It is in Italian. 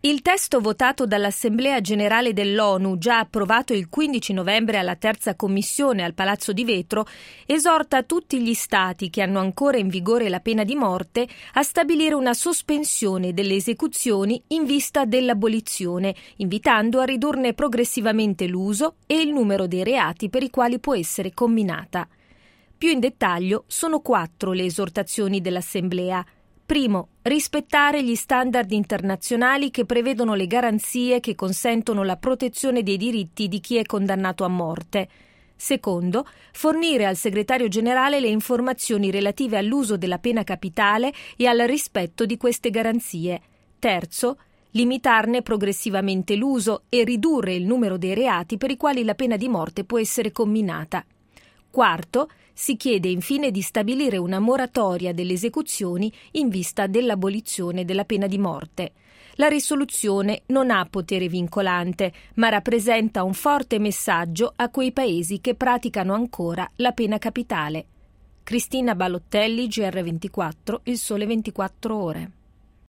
Il testo votato dall'Assemblea Generale dell'ONU, già approvato il 15 novembre alla terza commissione al Palazzo di Vetro, esorta tutti gli Stati che hanno ancora in vigore la pena di morte a stabilire una sospensione delle esecuzioni in vista dell'abolizione, invitando a ridurne progressivamente l'uso e il numero dei reati per i quali può essere comminata. Più in dettaglio, sono 4 le esortazioni dell'Assemblea. Primo, rispettare gli standard internazionali che prevedono le garanzie che consentono la protezione dei diritti di chi è condannato a morte. Secondo, fornire al segretario generale le informazioni relative all'uso della pena capitale e al rispetto di queste garanzie. Terzo, limitarne progressivamente l'uso e ridurre il numero dei reati per i quali la pena di morte può essere comminata. Quarto, si chiede infine di stabilire una moratoria delle esecuzioni in vista dell'abolizione della pena di morte. La risoluzione non ha potere vincolante, ma rappresenta un forte messaggio a quei paesi che praticano ancora la pena capitale. Cristina Ballottelli, GR24, Il Sole 24 Ore.